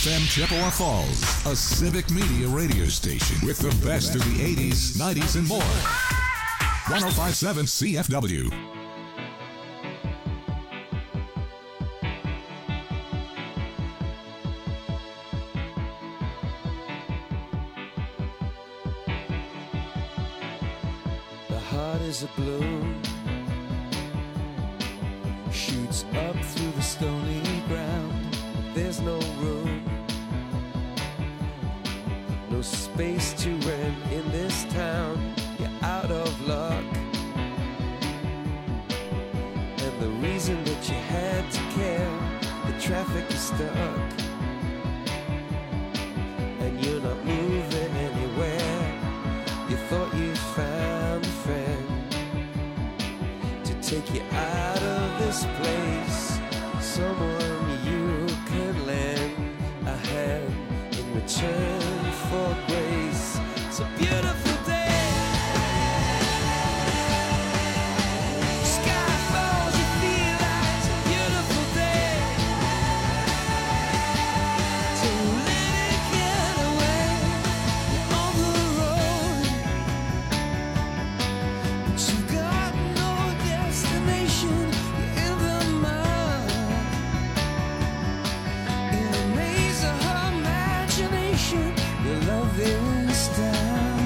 FM Chippewa Falls, a civic media radio station with the best of the 80s, 90s, and more. 105.7 CFW. The heart is a balloon, shoots up through the stony ground. There's no room, no space to rent in this town. You're out of luck, and the reason that you had to care, the traffic is stuck, and you're not moving anywhere. You thought you found a friend to take you out of this place, someone you could lend a hand in return for grace. It's a beautiful day. Sky falls, you feel like it's a beautiful day. Don't let it get away. You're on the road, but you've got no destination. You're in the mud, in a maze of her imagination. Your love is down,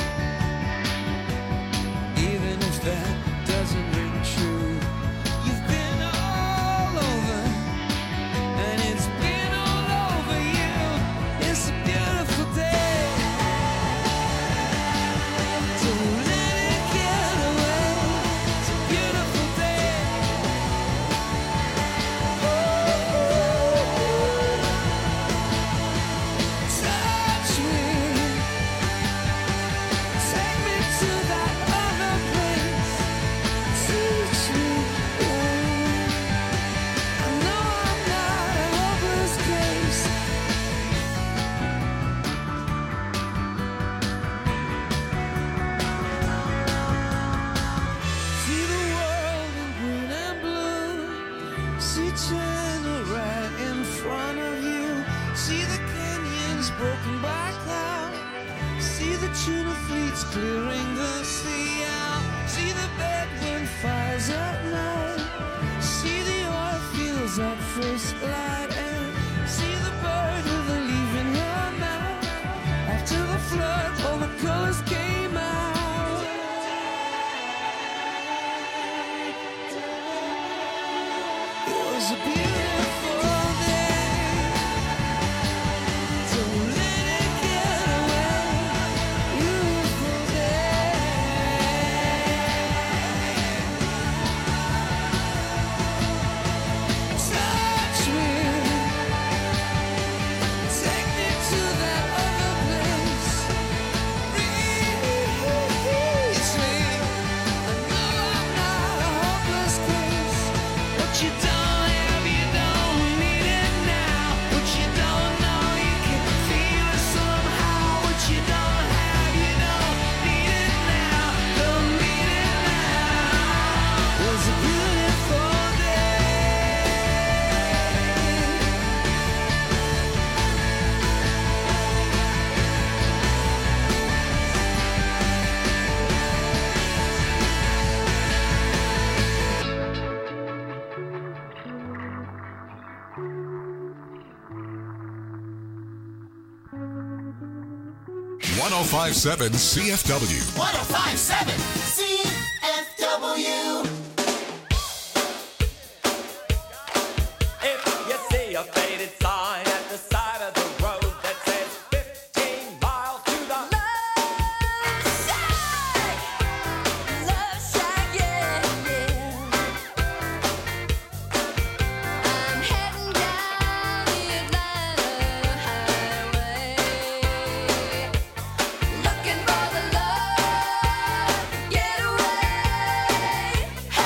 even if that doesn't ring true. You've been all over, and it's been all over you. It's a beautiful day. Don't let it get away. It's a beautiful day. Touch me, take me to that other place. Teach me. I know I'm not a hopeless case. See the world in green and blue. See China right in front of you. See the canyons broken by cloud. See the tuna fleets clearing the sea out. See the bedroom fires at night. See the oil fields at first light. And see the bird with a leaf in her mouth. After the flood, all the colors came out. It was a beautiful day. Don't let it get away. Beautiful day. Touch me, take me to that other place. Reach me. I know I'm not a hopeless case. What you don't have, you don't need it now. What you don't know, you can feel it somehow. What you don't have, you don't need it now. Don't need it now. It was a beautiful day. One oh five seven CFW. 1057 CFW. If you see a faded sign at the side of the road that says 15 miles to the Love shack, yeah, yeah. I'm heading down the Atlanta highway, looking for the love, get away.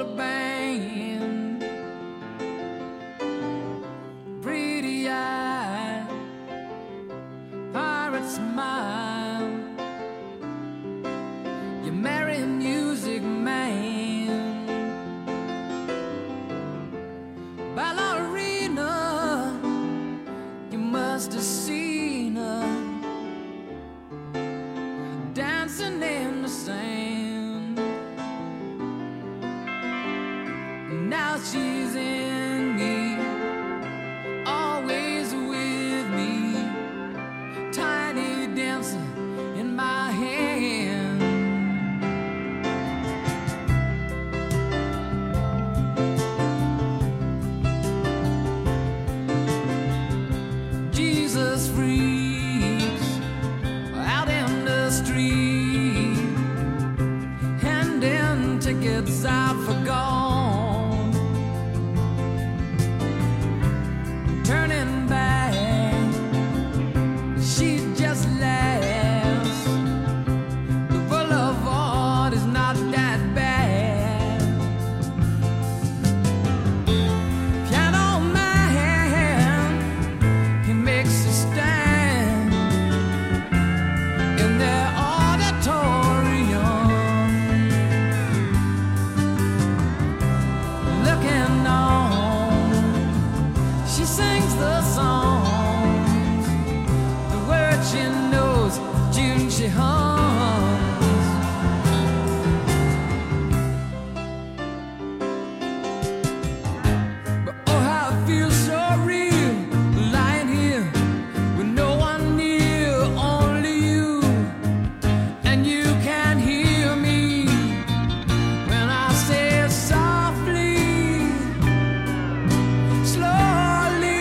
Sweetwater Band, pretty eye, pirate smile. You marry a music man, ballerina. You must have seen her dancing in the sand. Now she's in me, always with me, tiny dancer in my hand. Jesus freaks out in the street, handing tickets out for gone, turning back, she just laughs. The boulevard is not that bad. Piano man, he makes a stand in their auditorium, looking on. She sings the songs, the words she knows, June she hums. But oh, how it feels so real, lying here with no one near, only you, and you can hear me when I say it softly, slowly.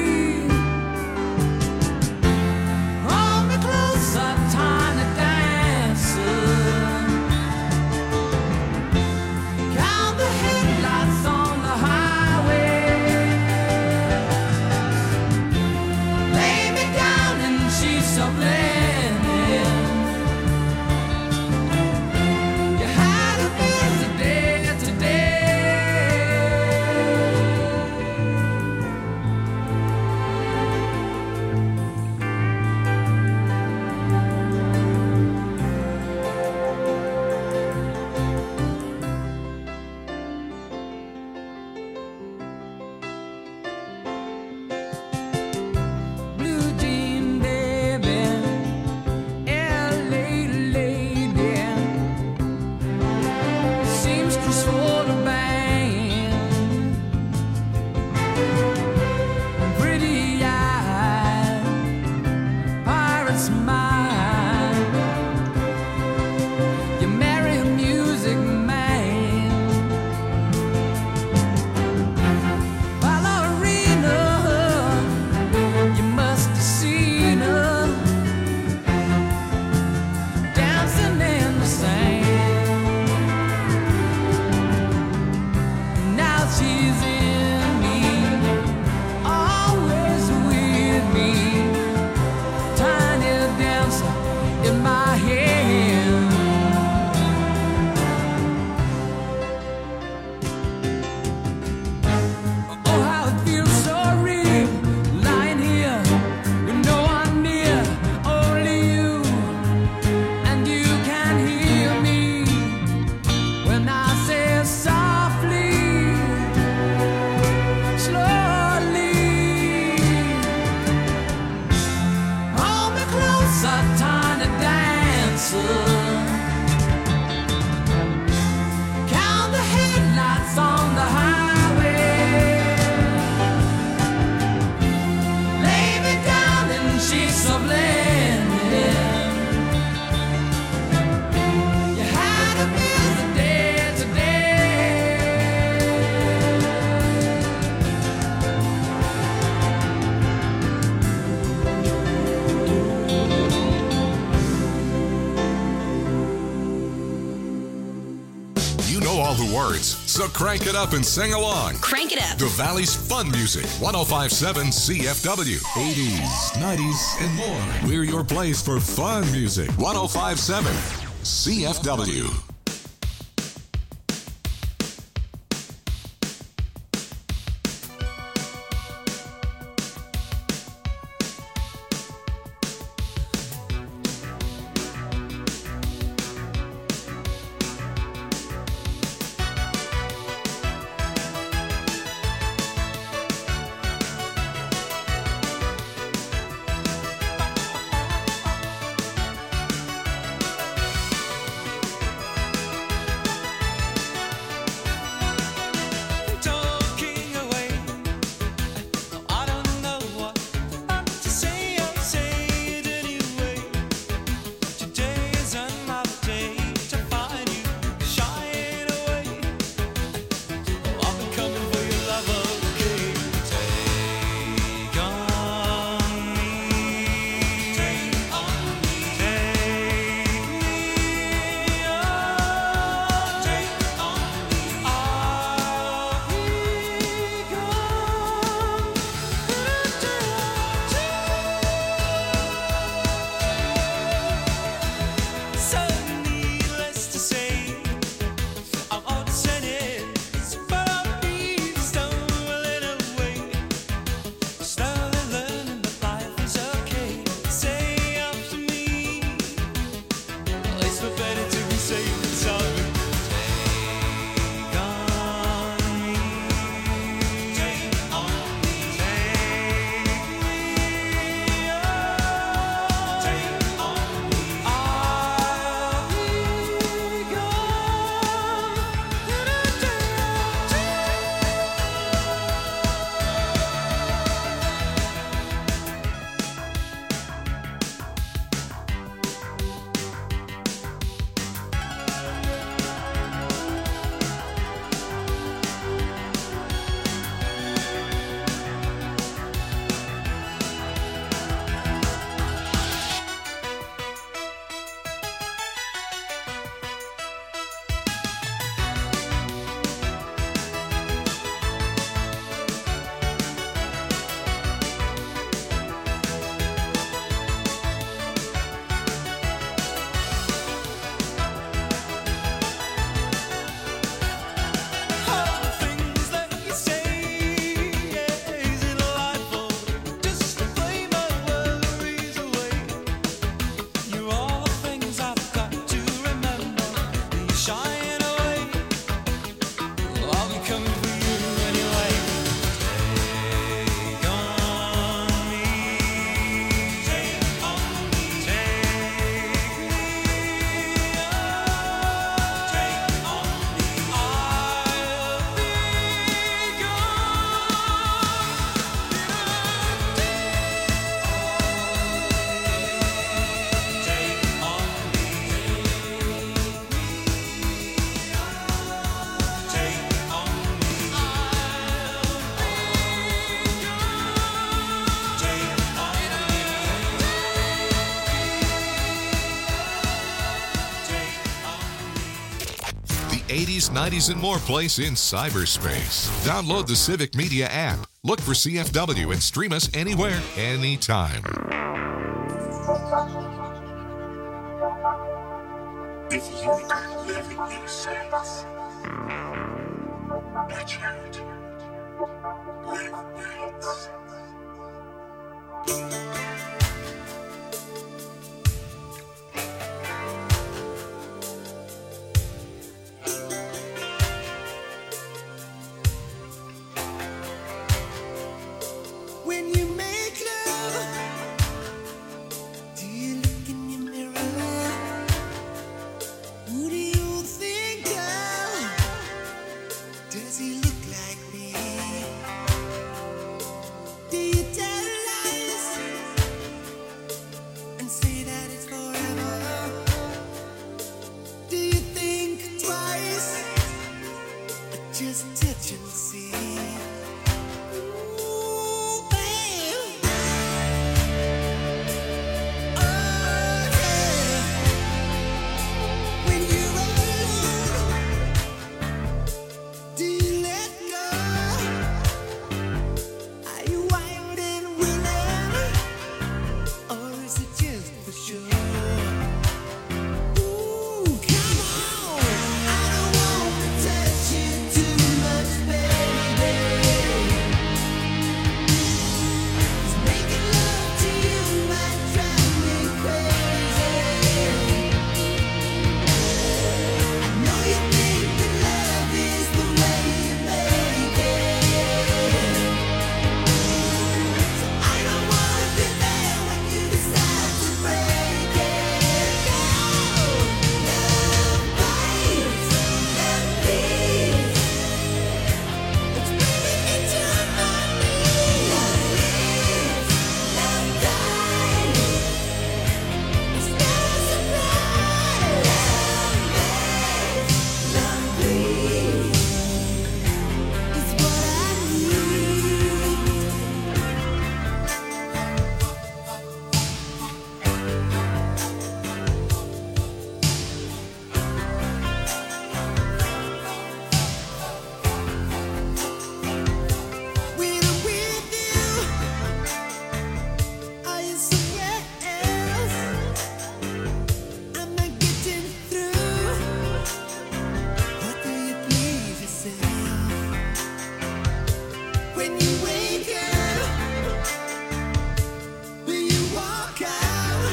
Hold me closer, tiny dancer. Count the headlights on the highway. Lay me down and she's so blended. You had a busy day today. Blue jean baby, LA lady, seamstress for the band, pretty eye, pirate smile. You marry a music man, ballerina. You must have seen her dancing in the sand. Now she's in me, always with me, tiny dancer in my hand. Oh, how it feels so real, lying here with no one near, only you, and you can hear me when I say softly, slowly. Hold me closer, tiny dancer. Count the headlights on the highway. Lay me down and she's so blended. You had a busy day today. You know all the words, so crank it up and sing along. Crank it up. The Valley's fun music, 105.7 CFW. 80s, 90s, and more. We're your place for fun music, 105.7 CFW. 80s, 90s, and more place in cyberspace. Download the Civic Media app. Look for CFW and stream us anywhere, anytime. If you could live in your sense, watch out, live nights. When you make love, do you look in your mirror? Who do you think of? Does he look like me? Do you tell lies and say that it's forever? Do you think twice or just touch and see? Ooh, babe. Oh, yeah. When you're alone, do you let go? Are you wild and willing, or is it just for sure? Ooh, come on! I don't want to touch you too much, baby. 'Cause making love to you might drive me crazy. I know you think that love is the way you make it. So I don't wanna be there when you decide to break it. Love bites, love bleeds. It's bringing me to my knees. Love lives, love dies. It's no surprise. Love bleeds. It's what I need. When I'm with you, I am somewhere else. I'm not getting through. What do you please yourself? When you wake up, will you walk out?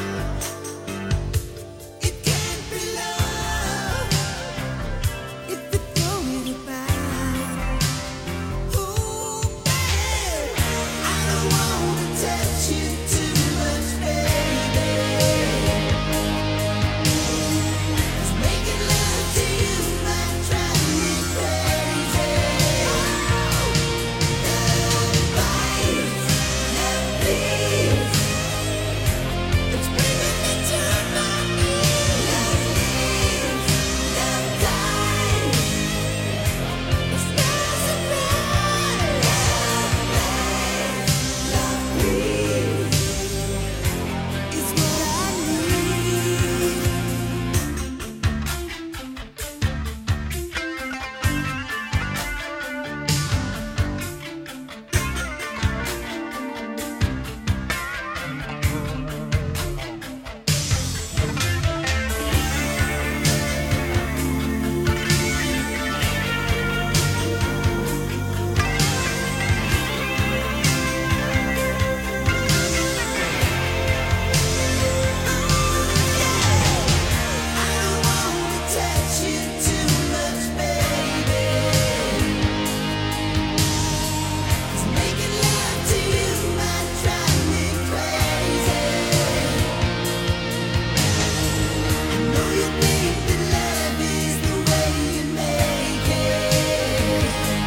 It can't be love if you're throwing it back. Ooh, babe, I don't want to touch you too much, baby. 'Cause making love to you might drive me crazy. Love bites, love bleeds. It's bringing me to my knees. Love lives, love dies. It's no surprise. Love bleeds. It's what I need. I don't want to touch you too much, baby. 'Cause making love to you might drive me crazy. I know you think that love is the way you make it.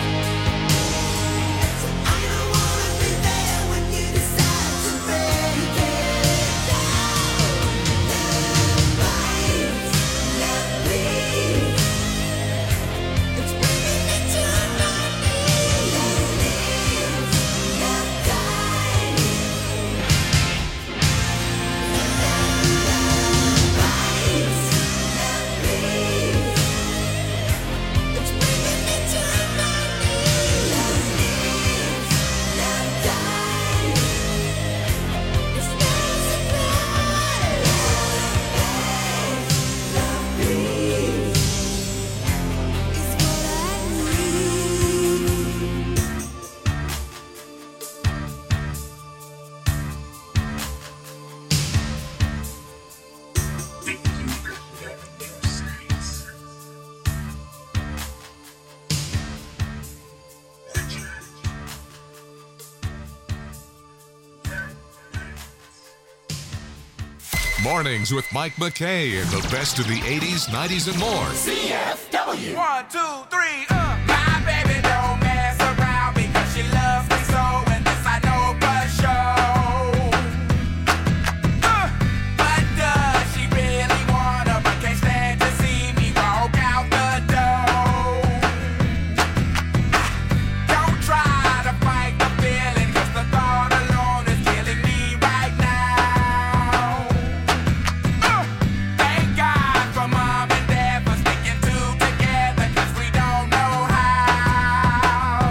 So I don't wanna be there when you decide to break it. Love bites, love bleeds. Mornings with Mike McKay and the best of the 80s, 90s, and more. CFW. 1, 2, 3, My baby don't mess around because she loves me so, and this I know for sure. But does she really wanna, but can't stand to see me walk out the door? Don't try to fight the feeling, 'cause the thought alone is killing me right now. Thank God for mom and dad for sticking together, 'cause we don't know how.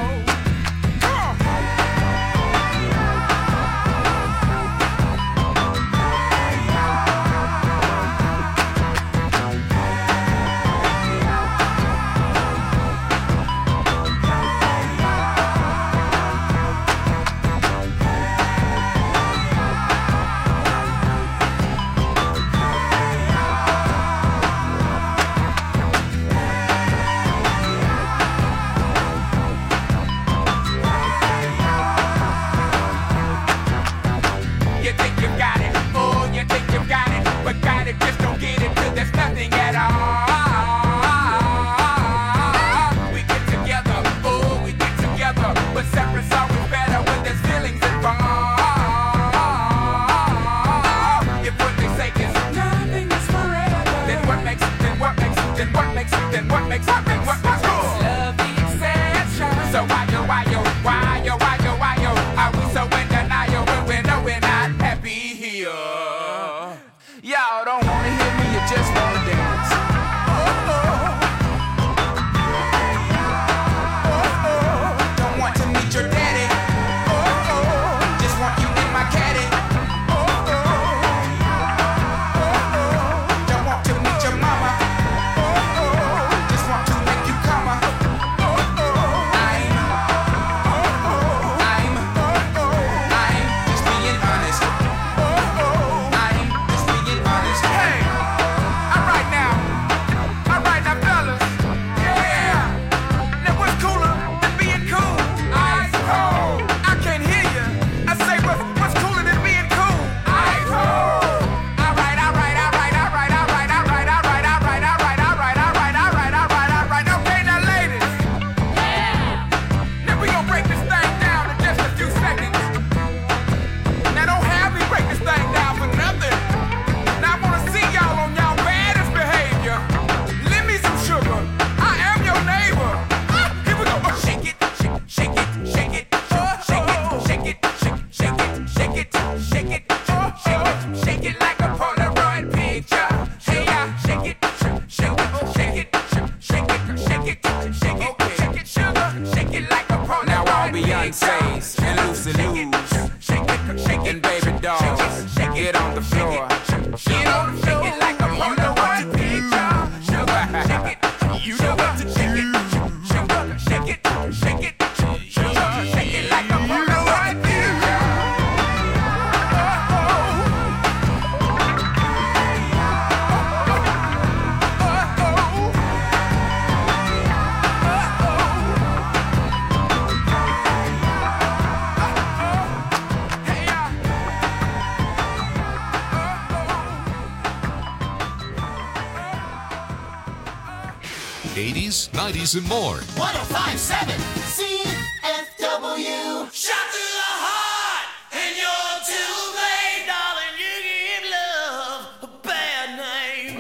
You think you got it, oh, you think you got it, but got it, just don't get it till there's nothing at all. We get together, oh, we get together, but separate's always better when there's feelings involved. If what they say is nothing is forever, then what makes it, then what makes it, then what makes it, then what makes it, then what makes it? Love the exception. So why yo, are we so in denial when we know we're not happy here? Y'all don't wanna hear me, you just wanna dance. Don't want to meet your daddy. Just want you in my caddy. Don't want to meet your mama. Just want to make you come. I'm just being honest. I'm just being honest. Hey, all right now, fellas. Yeah. Now what's cooler than being cool? Ice cold. I can't hear you. I say what's cooler than being cool? Ice cold. All right. Okay, now ladies. Now we gonna break this thing down in just a few seconds. Now don't have me break this thing down for nothing. Now I wanna see y'all on y'all baddest behavior. Lend me some sugar. I am your neighbor. Here we go. Shake it, shake it, shake it, shake it, shake it, shake it, shake it, shake it, shake it like a Polaroid picture. Hey, shake it, shake it, shake it, shake it, shake it, shake it, sugar, shake it like a Polaroid picture. Now all Beyonce's and Lucy Lou's and Baby Dolls, get on the floor. Get on the floor. Shake it like a Polaroid picture. Sugar, shake it. You know what to shake it. Sugar, shake it, shake it. Sugar, shake it like a Polaroid picture. Hey, 80s, 90s, and more. 1057 CFW. Shot to the heart, and you're too late, darling. You give love a bad name.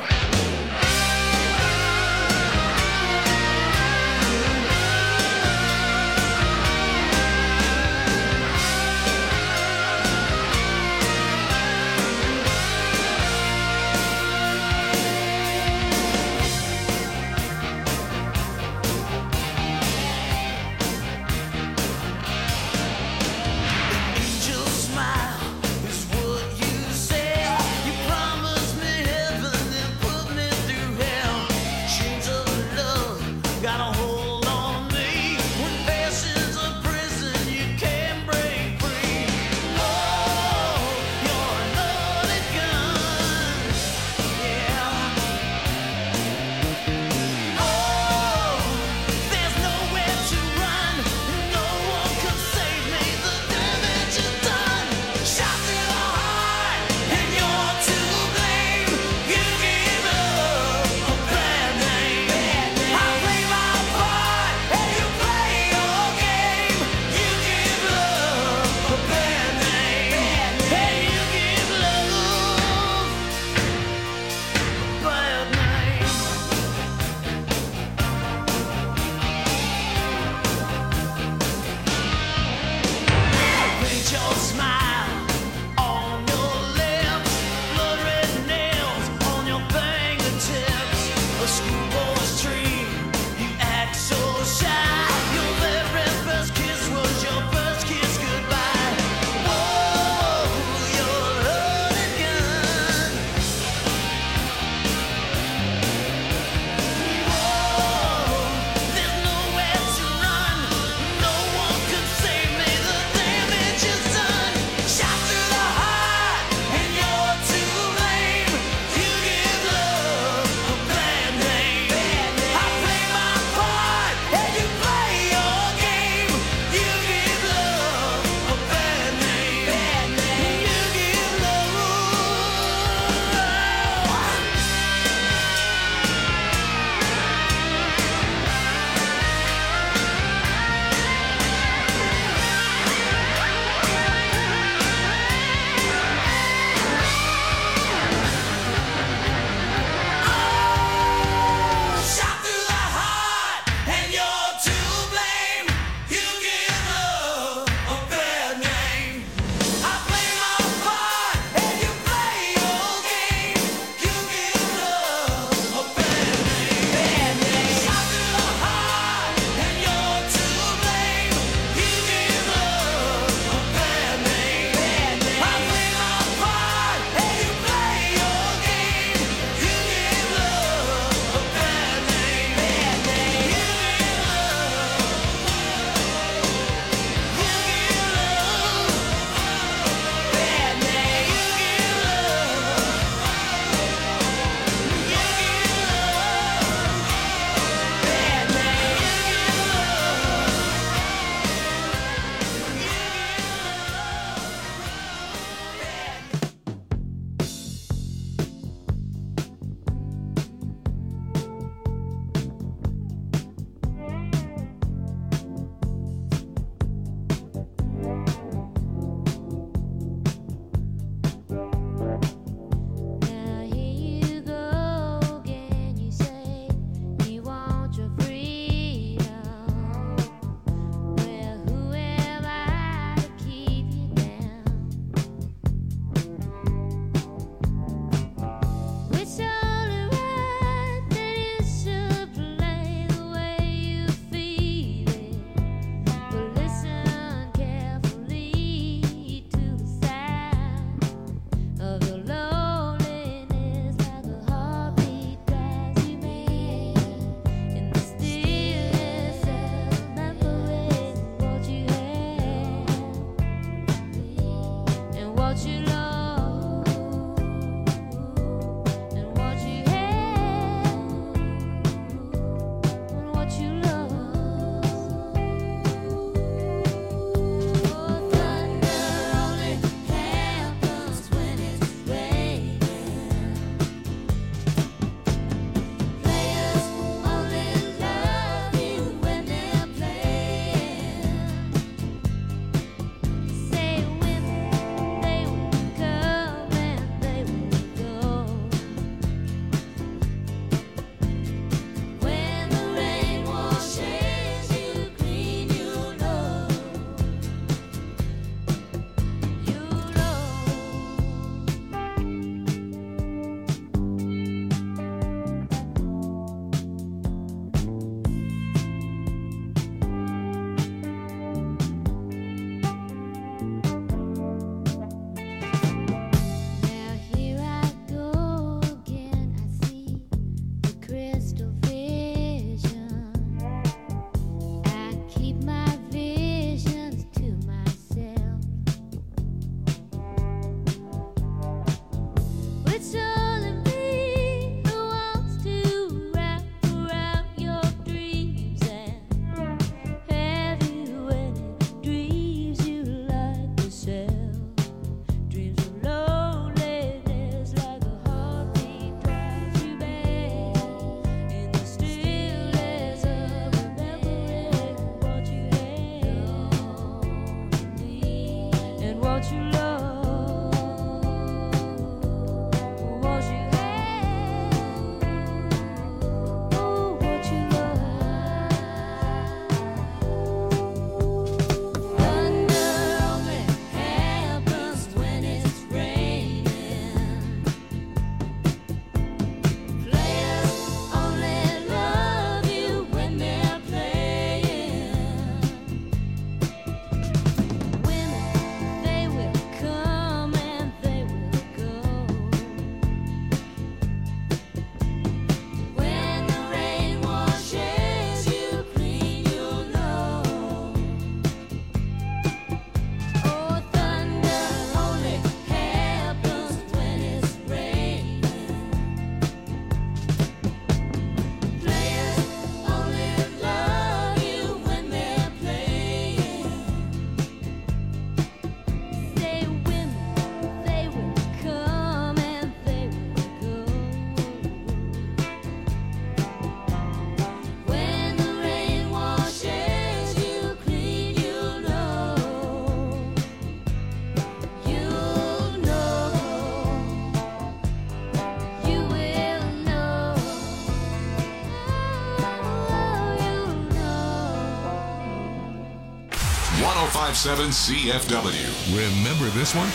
1057 CFW. Remember this one?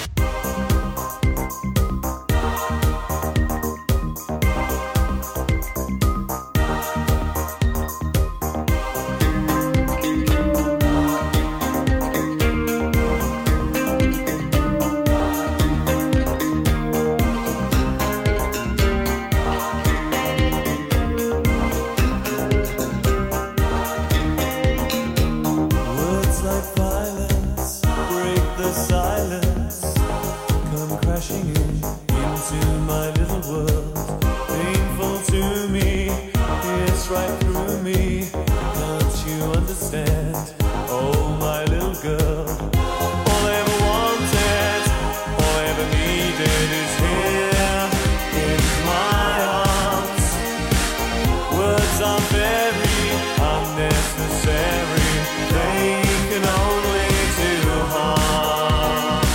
Words like violence break the silence, come crashing into my little world. Painful to me, it's right through me. Can't you understand? Oh, my little girl. All I ever wanted, all I ever needed is here in my arms. Words are very unnecessary. They can only do harm.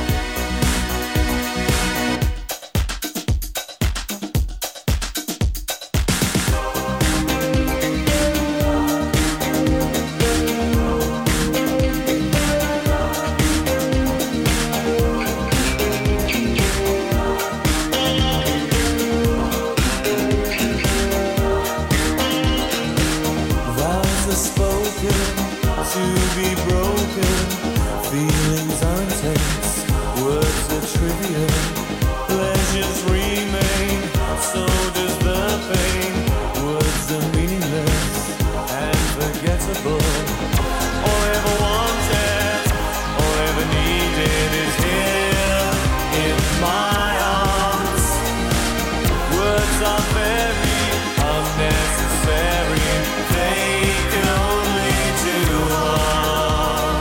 Vows are spoken to be broken. Feelings are intense, words are trivial. Pleasures remain, so does the pain. Words are meaningless and forgettable. All I ever wanted, all I ever needed is here in my arms. Words are very unnecessary. They can only do harm.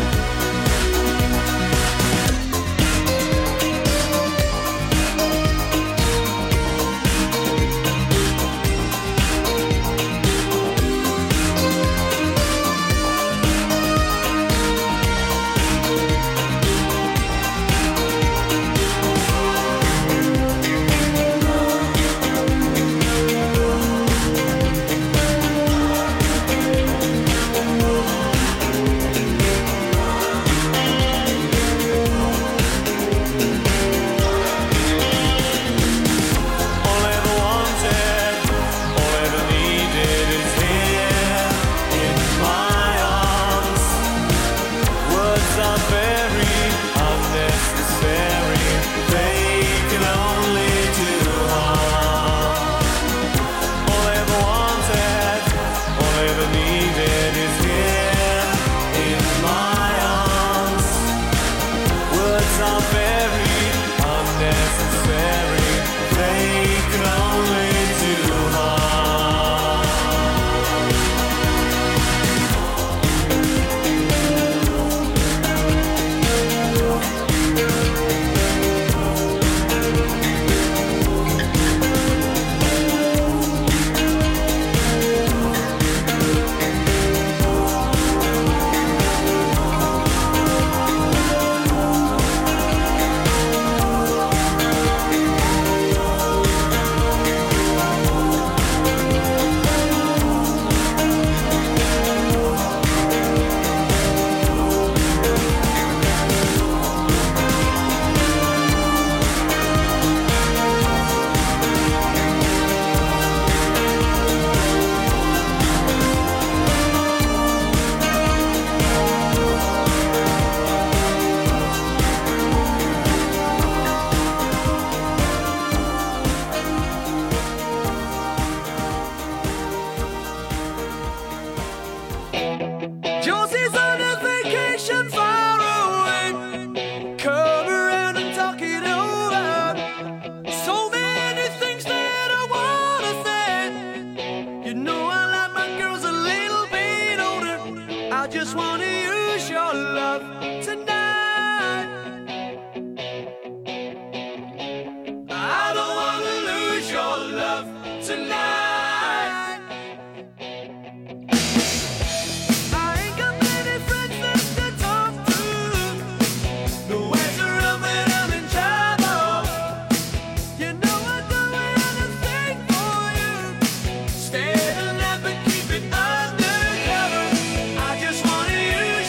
All I ever wanted, all I ever needed is here in my arms. Words are very unnecessary. They can only do harm. All I ever wanted, all I ever needed is here in my arms. Words are very unnecessary. They can only do harm. Josie's on a vacation far away. Come around and talk it over. So many things that I wanna say. You know I like my girls a little bit older. I just wanna use your love tonight. I don't wanna lose your love tonight. I ain't got many friends left to talk to. Nowhere to run when I'm in trouble. You know I'd do anything for you. Stay alive and keep it undercover. I just wanna use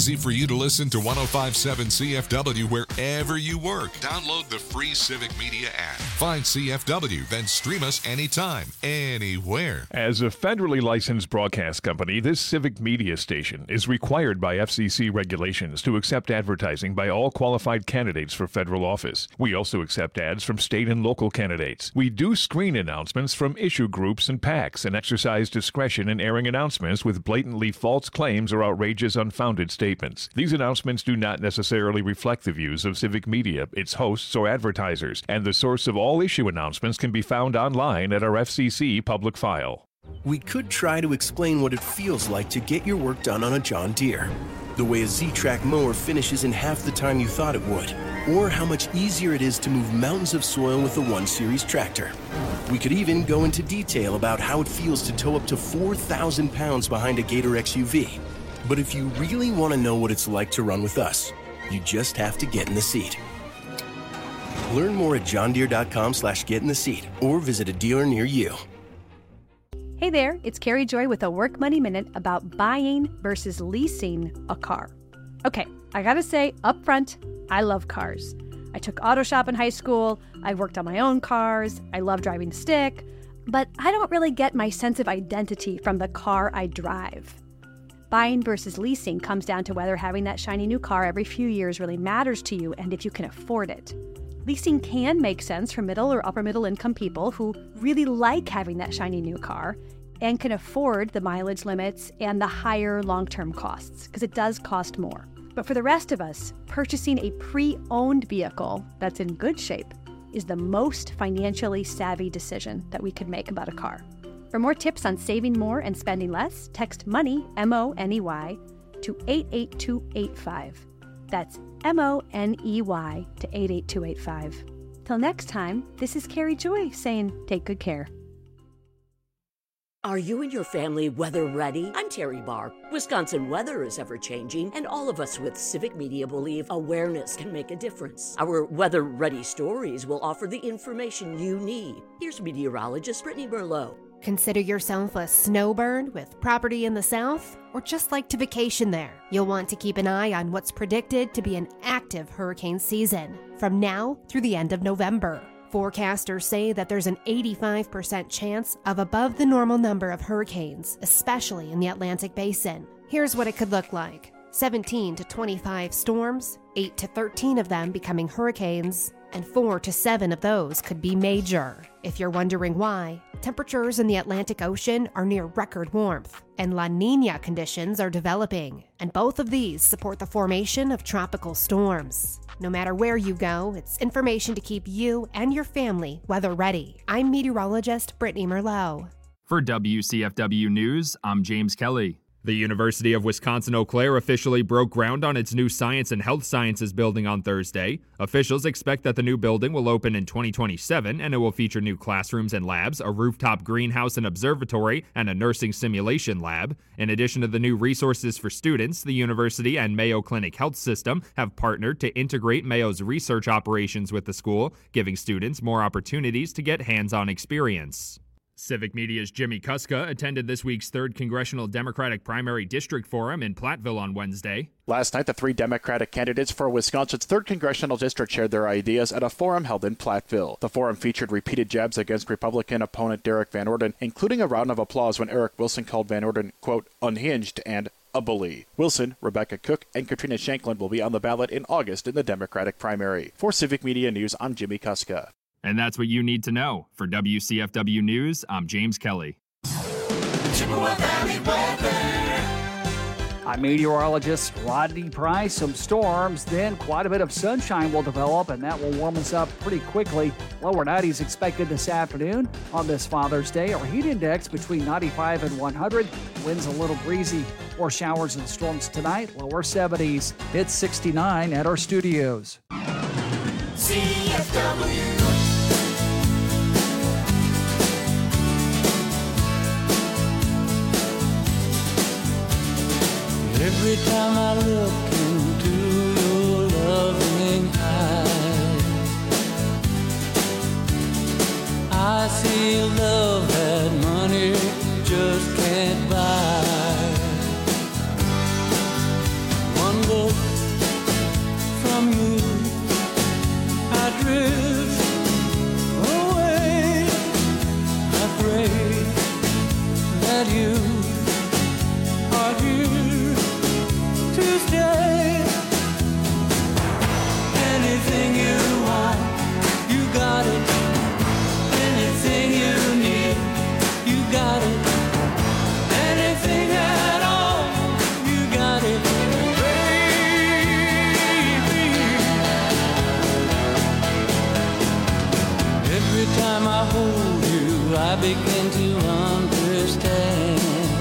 easy for you to listen to 105.7 CFW wherever you work. Download the free Civic Media app. Find CFW, then stream us anytime, anywhere. As a federally licensed broadcast company, this Civic Media station is required by FCC regulations to accept advertising by all qualified candidates for federal office. We also accept ads from state and local candidates. We do screen announcements from issue groups and PACs and exercise discretion in airing announcements with blatantly false claims or outrageous, unfounded statements. These announcements do not necessarily reflect the views of Civic Media, its hosts, or advertisers, and the source of all issue announcements can be found online at our FCC public file. We could try to explain what it feels like to get your work done on a John Deere. The way a Z-Track mower finishes in half the time you thought it would. Or how much easier it is to move mountains of soil with the 1 Series tractor. We could even go into detail about how it feels to tow up to 4,000 pounds behind a Gator XUV. But if you really want to know what it's like to run with us, you just have to get in the seat. Learn more at johndeere.com/get-in-the-seat or visit a dealer near you. Hey there, it's Carrie Joy with a Work Money Minute about buying versus leasing a car. Okay, I gotta say up front, I love cars. I took auto shop in high school, I worked on my own cars, I love driving stick, but I don't really get my sense of identity from the car I drive. Buying versus leasing comes down to whether having that shiny new car every few years really matters to you and if you can afford it. Leasing can make sense for middle or upper middle income people who really like having that shiny new car and can afford the mileage limits and the higher long-term costs, because it does cost more. But for the rest of us, purchasing a pre-owned vehicle that's in good shape is the most financially savvy decision that we could make about a car. For more tips on saving more and spending less, text MONEY, M-O-N-E-Y, to 88285. That's M-O-N-E-Y to 88285. Till next time, this is Carrie Joy saying take good care. Are you and your family weather ready? I'm Terry Barr. Wisconsin weather is ever changing, and all of us with Civic Media believe awareness can make a difference. Our weather ready stories will offer the information you need. Here's meteorologist Brittany Merlot. Consider yourself a snowbird with property in the south, or just like to vacation there. You'll want to keep an eye on what's predicted to be an active hurricane season from now through the end of November. Forecasters say that there's an 85% chance of above the normal number of hurricanes, especially in the Atlantic Basin. Here's what it could look like. 17 to 25 storms, 8 to 13 of them becoming hurricanes, and 4 to 7 of those could be major. If you're wondering why, temperatures in the Atlantic Ocean are near record warmth, and La Niña conditions are developing, and both of these support the formation of tropical storms. No matter where you go, it's information to keep you and your family weather ready. I'm meteorologist Brittany Merlot. For WCFW News, I'm James Kelly. The University of Wisconsin-Eau Claire officially broke ground on its new Science and Health Sciences building on Thursday. Officials expect that the new building will open in 2027, and it will feature new classrooms and labs, a rooftop greenhouse and observatory, and a nursing simulation lab. In addition to the new resources for students, the university and Mayo Clinic Health System have partnered to integrate Mayo's research operations with the school, giving students more opportunities to get hands-on experience. Civic Media's Jimmy Kuska attended this week's 3rd Congressional Democratic Primary District Forum in Platteville on Wednesday. Last night, the 3 Democratic candidates for Wisconsin's 3rd Congressional District shared their ideas at a forum held in Platteville. The forum featured repeated jabs against Republican opponent Derek Van Orden, including a round of applause when Eric Wilson called Van Orden, quote, unhinged and a bully. Wilson, Rebecca Cook, and Katrina Shanklin will be on the ballot in August in the Democratic primary. For Civic Media News, I'm Jimmy Kuska. And that's what you need to know. For WCFW News, I'm James Kelly. Chippewa Valley weather. I'm meteorologist Rodney Price. Some storms, then quite a bit of sunshine will develop, and that will warm us up pretty quickly. Lower 90s expected this afternoon. On this Father's Day, our heat index between 95 and 100. Winds a little breezy. More showers and storms tonight. Lower 70s. It's 69 at our studios. CFW. Every time I look into your loving eyes, I see love that money just can't buy. One I begin to understand.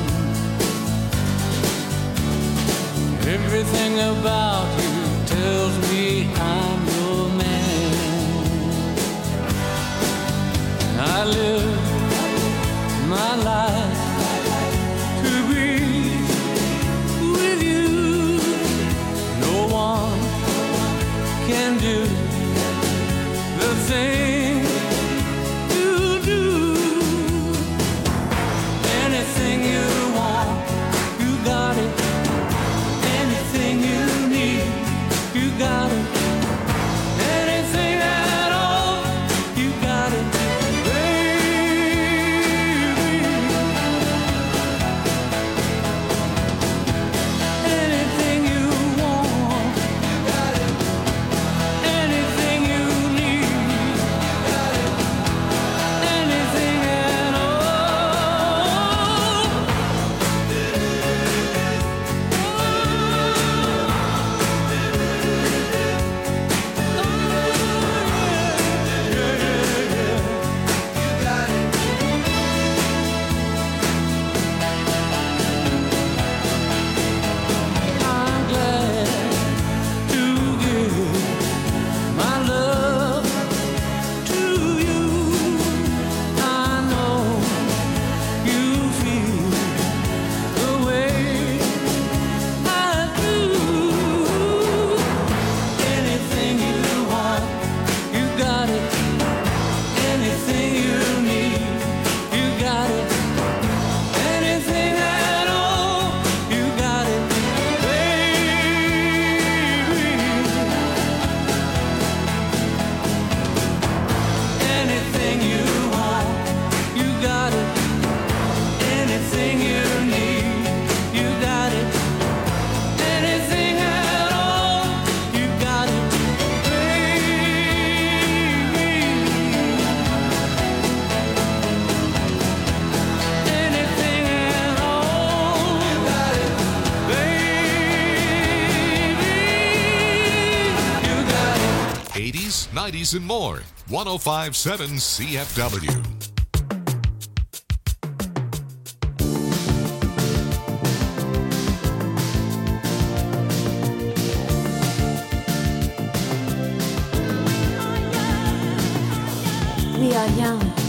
Everything about you tells me I'm your man. I live my life to be with you. No one can do the thing you do. Anything you want, you got it. Anything you need, you got it. Anything at all, you got it, baby. Anything you want, you got it. Anything you need, you got it. Anything at all. I'm glad to give my love to you. I know you feel the way I do. Anything you want, you got it. Anything you need, you got it. Anything at all, you got it, baby. Anything you want, you got it. Anything you need, you got it. Anything at all, you got it, baby. Anything at all, you got it, baby. You got it. 80s, 90s, and more. 1057 CFW. We are young.